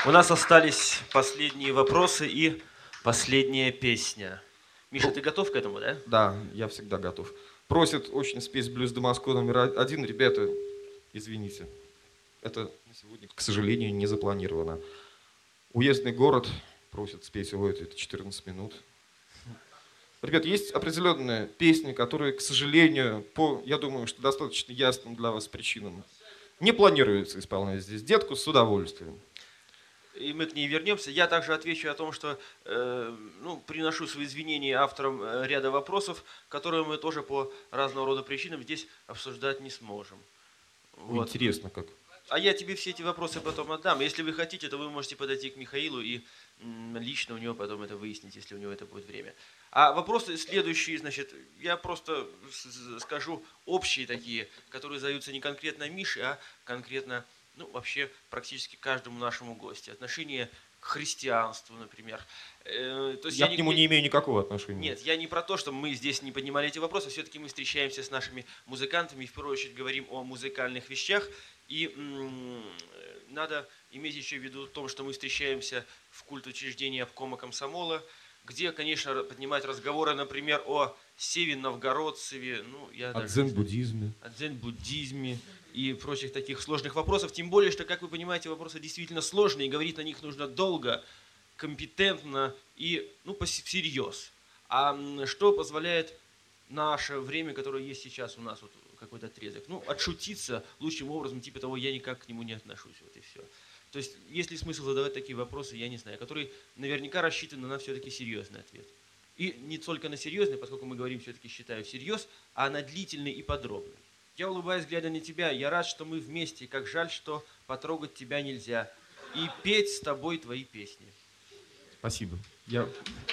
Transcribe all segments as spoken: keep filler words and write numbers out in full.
У нас остались последние вопросы и последняя песня. Миша, ты готов к этому, да? Да, я всегда готов. Просят очень спеть блюз до Москвы номер один. Ребята, извините, это на сегодня, к сожалению, не запланировано. Уездный город просят спеть его, это четырнадцать минут. Ребят, есть определенные песни, которые, к сожалению, по, я думаю, что достаточно ясным для вас причинам, не планируется исполнять здесь. Детку с удовольствием. И мы к ней вернемся. Я также отвечу о том, что э, ну, приношу свои извинения авторам э, ряда вопросов, которые мы тоже по разного рода причинам здесь обсуждать не сможем. Вот. Интересно как. А я тебе все эти вопросы потом отдам. Если вы хотите, то вы можете подойти к Михаилу и м, лично у него потом это выяснить, если у него это будет время. А вопросы следующие, значит, я просто скажу общие такие, которые задаются не конкретно Мише, а конкретно, ну, вообще практически каждому нашему гостю. Отношение к христианству, например. Э, то есть я, я к нему не, не имею никакого отношения. Нет, я не про то, что мы здесь не поднимали эти вопросы, все-таки мы встречаемся с нашими музыкантами и в первую очередь говорим о музыкальных вещах. И м- надо иметь еще в виду том, что мы встречаемся в культучреждении обкома комсомола, где, конечно, поднимать разговоры, например, о Севе Новгородцеве, ну, я о дзен-буддизме. О дзен-буддизме и прочих таких сложных вопросов. Тем более, что, как вы понимаете, вопросы действительно сложные, и говорить на них нужно долго, компетентно и, ну, всерьез. А что позволяет наше время, которое есть сейчас у нас, вот какой-то отрезок, ну, отшутиться лучшим образом, типа того, я никак к нему не отношусь, вот и все. То есть, есть ли смысл задавать такие вопросы, я не знаю, которые наверняка рассчитаны на все-таки серьезный ответ. И не только на серьезный, поскольку мы говорим все-таки, считаю, всерьез, а на длительный и подробный. Я улыбаюсь, глядя на тебя, я рад, что мы вместе, как жаль, что потрогать тебя нельзя, и петь с тобой твои песни. Спасибо. Я...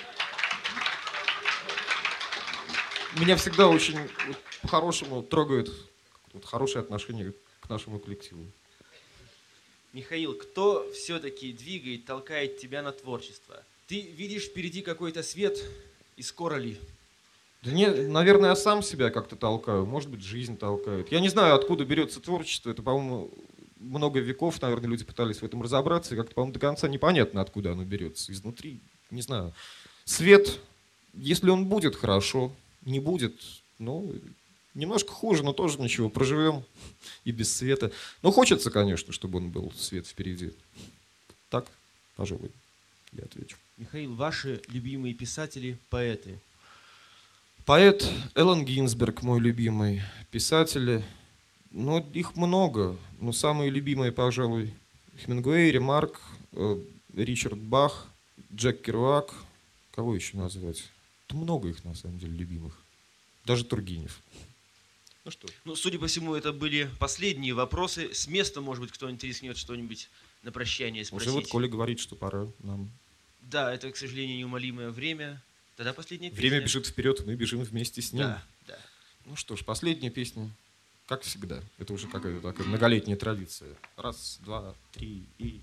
Меня всегда очень по-хорошему трогают вот, хорошие отношения к нашему коллективу. Михаил, кто все-таки двигает, толкает тебя на творчество? Ты видишь впереди какой-то свет, и скоро ли? Да не, наверное, я сам себя как-то толкаю, может быть, жизнь толкает. Я не знаю, откуда берется творчество, это, по-моему, много веков, наверное, люди пытались в этом разобраться, и как-то, по-моему, до конца непонятно, откуда оно берется. Изнутри, не знаю. Свет, если он будет, хорошо, не будет, ну, немножко хуже, но тоже ничего, проживем и без света. Но хочется, конечно, чтобы он был, свет впереди. Так, пожалуй, я отвечу. Михаил, ваши любимые писатели, поэты? Поэт Эллен Гинзберг, мой любимый. Писатели, ну, их много, но самые любимые, пожалуй, Хемингуэй, Ремарк, э, Ричард Бах, Джек Керуак. Кого еще назвать? Да много их, на самом деле, любимых. Даже Тургенев. Ну что? Ну, судя по всему, это были последние вопросы. С места, может быть, кто-нибудь рискнет что-нибудь на прощание спросить. Уже вот Коля говорит, что пора нам. Да, это, к сожалению, неумолимое время. Тогда последняя песня. Время бежит вперед, мы бежим вместе с ним. Да, да. Ну что ж, последняя песня, как всегда. Это уже какая-то такая многолетняя традиция. Раз, два, три и...